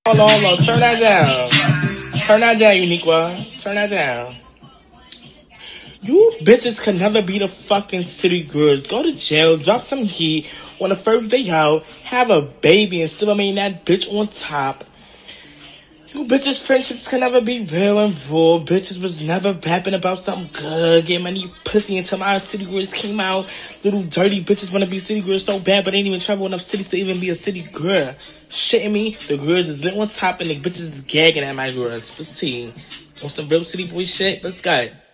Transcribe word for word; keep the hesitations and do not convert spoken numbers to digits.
Hold on, hold on. Turn that down. Turn that down, Uniqua. Turn that down. You bitches can never be the fucking city girls. Go to jail, drop some heat on the first day out, have a baby, and still remain that bitch on top. You bitches' friendships can never be real and full. Bitches was never rapping about something good, getting money pussy until my city girls came out. Little dirty bitches want to be city girls so bad, but ain't even travel enough cities to even be a city girl. Shitting me, the girls is lit on top and the bitches is gagging at my girls. What's the tea? On some real city boy shit? Let's go.